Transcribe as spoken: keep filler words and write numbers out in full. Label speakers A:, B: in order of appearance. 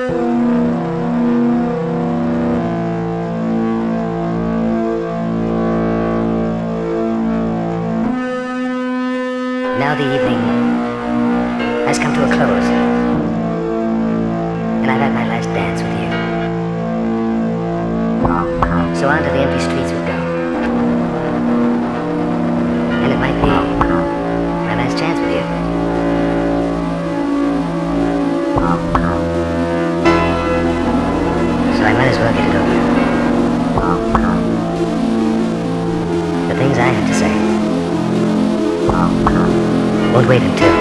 A: Now the evening has come to a close, and I've had my last dance with you. So on to the empty streets we go, and it might be my last chance with you. So I might as well get it over. The things I have to say won't wait until